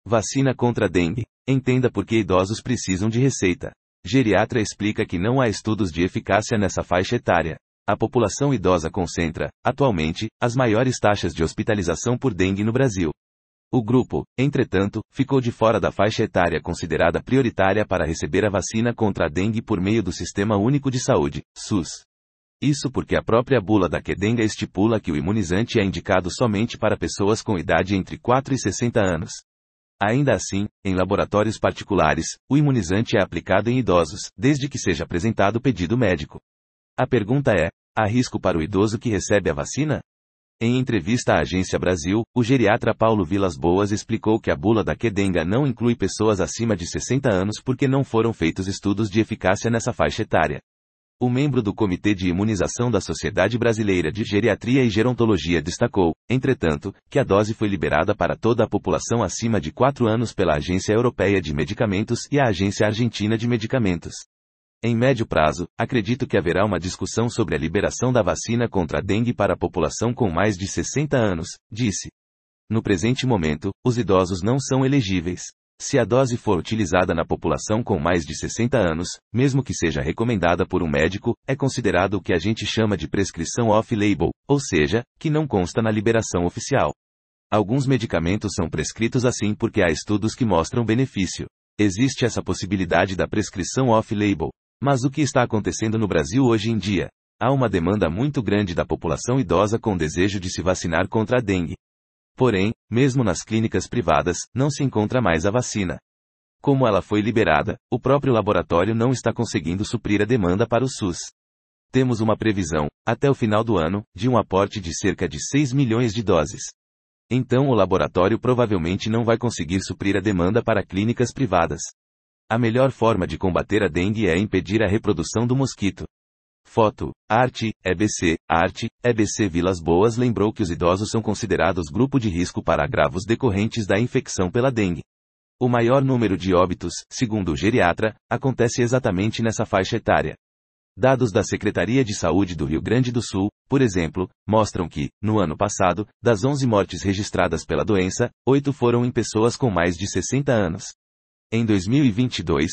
Vacina contra dengue. Entenda por que idosos precisam de receita. Geriatra explica que não há estudos de eficácia nessa faixa etária. A população idosa concentra, atualmente, as maiores taxas de hospitalização por dengue no Brasil. O grupo, entretanto, ficou de fora da faixa etária considerada prioritária para receber a vacina contra a dengue por meio do Sistema Único de Saúde, SUS. Isso porque a própria bula da Qdenga estipula que o imunizante é indicado somente para pessoas com idade entre 4 e 60 anos. Ainda assim, em laboratórios particulares, o imunizante é aplicado em idosos, desde que seja apresentado pedido médico. A pergunta é: há risco para o idoso que recebe a vacina? Em entrevista à Agência Brasil, o geriatra Paulo Vilas Boas explicou que a bula da Qdenga não inclui pessoas acima de 60 anos porque não foram feitos estudos de eficácia nessa faixa etária. O membro do Comitê de Imunização da Sociedade Brasileira de Geriatria e Gerontologia destacou, entretanto, que a dose foi liberada para toda a população acima de 4 anos pela Agência Europeia de Medicamentos e a Agência Argentina de Medicamentos. Em médio prazo, acredito que haverá uma discussão sobre a liberação da vacina contra a dengue para a população com mais de 60 anos, disse. No presente momento, os idosos não são elegíveis. Se a dose for utilizada na população com mais de 60 anos, mesmo que seja recomendada por um médico, é considerado o que a gente chama de prescrição off-label, ou seja, que não consta na liberação oficial. Alguns medicamentos são prescritos assim porque há estudos que mostram benefício. Existe essa possibilidade da prescrição off-label. Mas o que está acontecendo no Brasil hoje em dia? Há uma demanda muito grande da população idosa com desejo de se vacinar contra a dengue. Porém, mesmo nas clínicas privadas, não se encontra mais a vacina. Como ela foi liberada, o próprio laboratório não está conseguindo suprir a demanda para o SUS. Temos uma previsão, até o final do ano, de um aporte de cerca de 6 milhões de doses. Então o laboratório provavelmente não vai conseguir suprir a demanda para clínicas privadas. A melhor forma de combater a dengue é impedir a reprodução do mosquito. Foto, arte, EBC, arte, EBC Vilas Boas lembrou que os idosos são considerados grupo de risco para agravos decorrentes da infecção pela dengue. O maior número de óbitos, segundo o geriatra, acontece exatamente nessa faixa etária. Dados da Secretaria de Saúde do Rio Grande do Sul, por exemplo, mostram que, no ano passado, das 11 mortes registradas pela doença, 8 foram em pessoas com mais de 60 anos. Em 2022,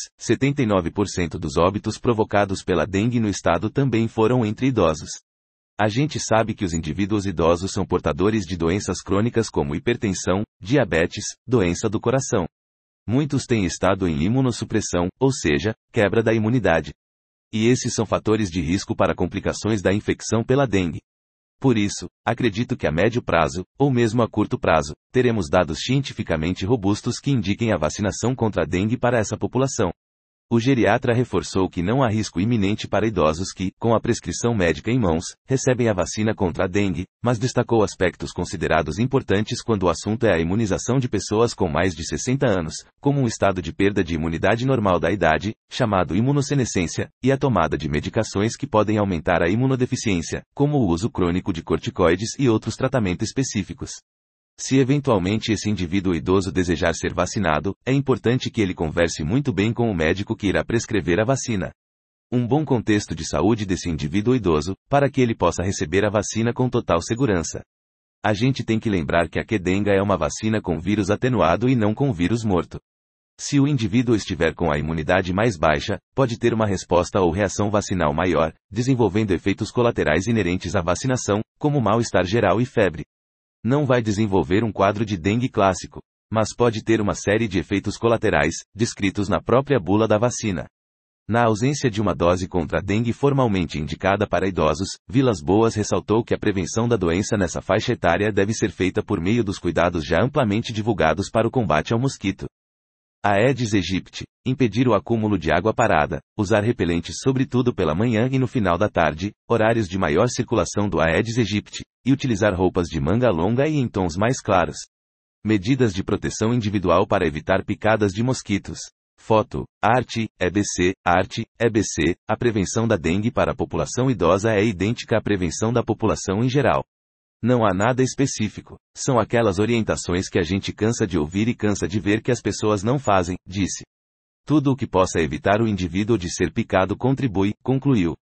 79% dos óbitos provocados pela dengue no estado também foram entre idosos. A gente sabe que os indivíduos idosos são portadores de doenças crônicas como hipertensão, diabetes, doença do coração. Muitos têm estado em imunossupressão, ou seja, quebra da imunidade. E esses são fatores de risco para complicações da infecção pela dengue. Por isso, acredito que a médio prazo, ou mesmo a curto prazo, teremos dados cientificamente robustos que indiquem a vacinação contra a dengue para essa população. O geriatra reforçou que não há risco iminente para idosos que, com a prescrição médica em mãos, recebem a vacina contra a dengue, mas destacou aspectos considerados importantes quando o assunto é a imunização de pessoas com mais de 60 anos, como um estado de perda de imunidade normal da idade, chamado imunossenescência, e a tomada de medicações que podem aumentar a imunodeficiência, como o uso crônico de corticoides e outros tratamentos específicos. Se eventualmente esse indivíduo idoso desejar ser vacinado, é importante que ele converse muito bem com o médico que irá prescrever a vacina. Um bom contexto de saúde desse indivíduo idoso, para que ele possa receber a vacina com total segurança. A gente tem que lembrar que a Qdenga é uma vacina com vírus atenuado e não com vírus morto. Se o indivíduo estiver com a imunidade mais baixa, pode ter uma resposta ou reação vacinal maior, desenvolvendo efeitos colaterais inerentes à vacinação, como mal-estar geral e febre. Não vai desenvolver um quadro de dengue clássico, mas pode ter uma série de efeitos colaterais, descritos na própria bula da vacina. Na ausência de uma dose contra a dengue formalmente indicada para idosos, Vilas Boas ressaltou que a prevenção da doença nessa faixa etária deve ser feita por meio dos cuidados já amplamente divulgados para o combate ao mosquito. Aedes aegypti, impedir o acúmulo de água parada, usar repelentes sobretudo pela manhã e no final da tarde, horários de maior circulação do Aedes aegypti, e utilizar roupas de manga longa e em tons mais claros. Medidas de proteção individual para evitar picadas de mosquitos. Foto, arte, EBC, a prevenção da dengue para a população idosa é idêntica à prevenção da população em geral. Não há nada específico, são aquelas orientações que a gente cansa de ouvir e cansa de ver que as pessoas não fazem, disse. Tudo o que possa evitar o indivíduo de ser picado contribui, concluiu.